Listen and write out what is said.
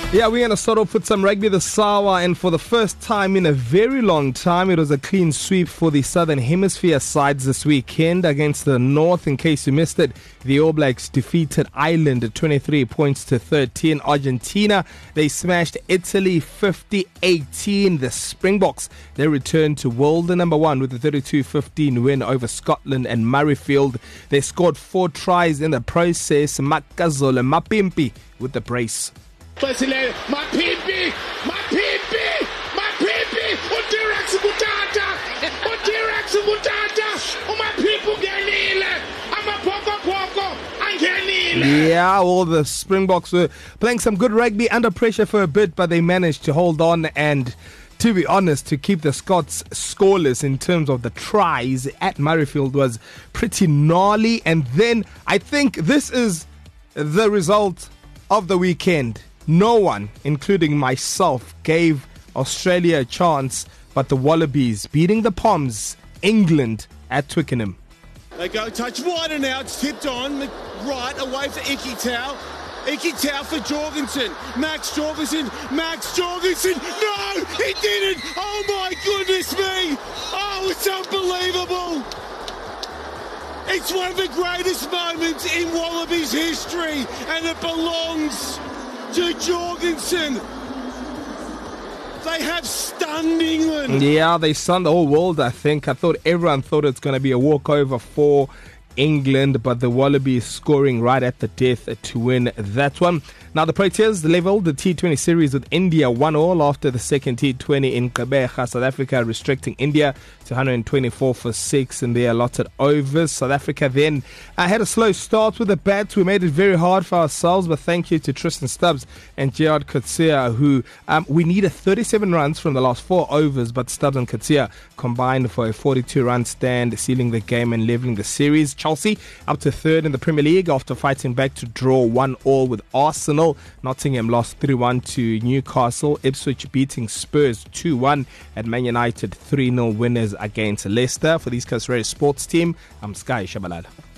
Yeah, we're going to start off with some rugby this hour, and for the first time in a very long time, it was a clean sweep for the Southern Hemisphere sides this weekend against the North. In case you missed it, the All Blacks defeated Ireland at 23 points to 13. Argentina, they smashed Italy 50-18. The Springboks, they returned to world number one with a 32-15 win over Scotland and Murrayfield. They scored 4 tries in the process. Makazole Mapimpi with the brace. Mapimpi, uDirek Mutata, uMapimpi ungenile, amaphokopoko angenile. Yeah, well, the Springboks were playing some good rugby under pressure for a bit, but they managed to hold on and, to be honest, to keep the Scots scoreless in terms of the tries at Murrayfield was pretty gnarly. And then I think this is the result of the weekend. No one, including myself, gave Australia a chance, but the Wallabies beating the Poms, England at Twickenham. They go touch wide and out, it's tipped on, right away for Iki Tau. Iki Tau for Jorgensen. Max Jorgensen. No, he didn't. Oh my goodness me. Oh, it's unbelievable. It's one of the greatest moments in Wallabies history, and it belongs to Jorgensen. They have stunned England. Yeah, they stunned the whole world, I think. I thought everyone thought it's going to be a walkover for England, but the Wallabies scoring right at the death to win that one. Now, the Proteas leveled the T20 series with India 1-1 after the second T20 in Gqeberha. South Africa restricting India to 124 for 6 in their allotted overs. South Africa then had a slow start with the bats. We made it very hard for ourselves, but thank you to Tristan Stubbs and Gerard Coetzee, who we needed 37 runs from the last 4 overs, but Stubbs and Coetzee combined for a 42-run stand, sealing the game and leveling the series. Chelsea up to third in the Premier League after fighting back to draw 1-1 with Arsenal. Nottingham lost 3-1 to Newcastle. Ipswich beating Spurs 2-1, and Man United 3-0 winners against Leicester. For the East Coast Radio Sports team, I'm Sky Shabalala.